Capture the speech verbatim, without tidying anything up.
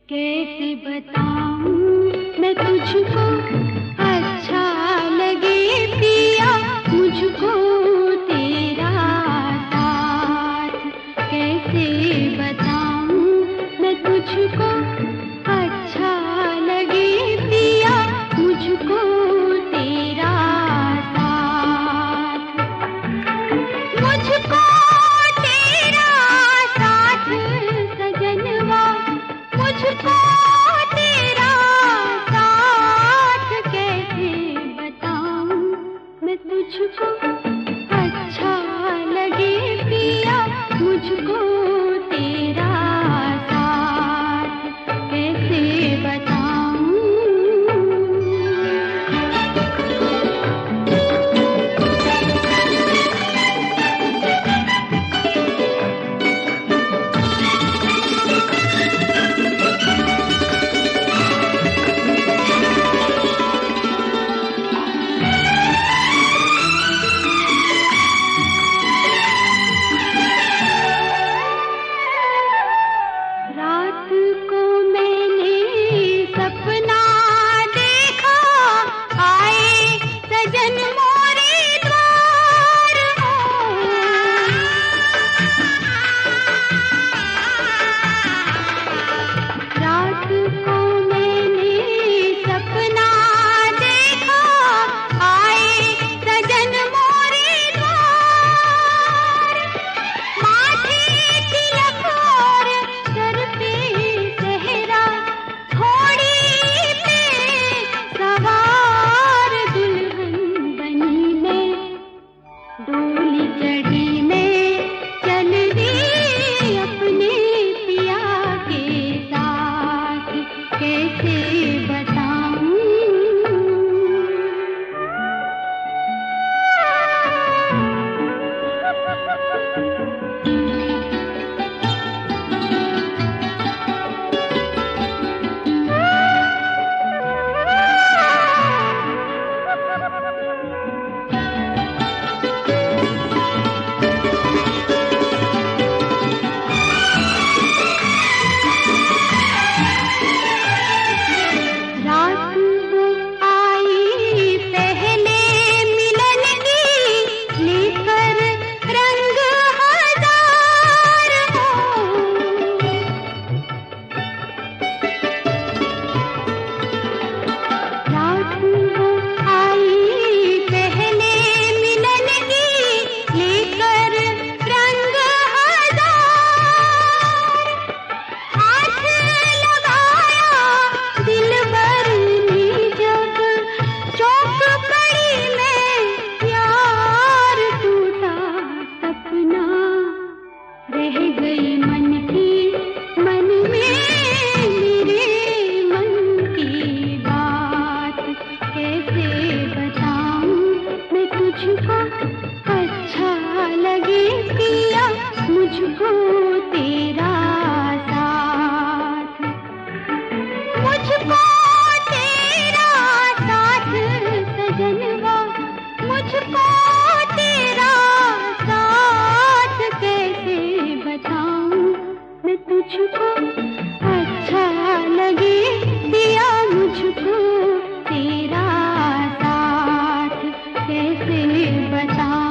कैसे बताऊं मैं तुझको, अच्छा लगे पिया मुझको तेरा साथ। कैसे बताऊं मैं तुझको, अच्छा लगे पिया मुझको तेरा साथ। मुझको तेरा साथ सजनवा, मुझको तेरा साथ। कैसे बताऊं मैं तुझको, अच्छा लगे पिया मुझको तेरा साथ। कैसे बताऊं। रात को मैंने सपना देखा, आए सजन मोरे द्वार हो। रात को मैंने सपना देखा, आए सजन मोरे द्वार। माथे तिलक और सर पे सेहरा, घोड़ी पे सवार दुल्हन बनी मैं, डोली चढ़ी मैं, चल दी अपने पिया के साथ। कैसे बताऊं। रात वो आई पहले मिलन की, लेकर रंग हजार हो। रात वो आई पहले मिलन की, लेकर रंग हजार। हाथ लगाया दिलबर ने जब, चौंक पड़ी मैं, प्यार टूटा सपना, रह गई मन की मन में मेरे मन की बात। कैसे बताऊं मैं तुझको, अच्छा लगे पिया मुझको तेरा साथ। मुझको तेरा साथ सजनवा, मुझको तेरा साथ। कैसे बताऊं मैं तुझको, अच्छा लगे पिया मुझको तेरा साथ। कैसे बताऊं।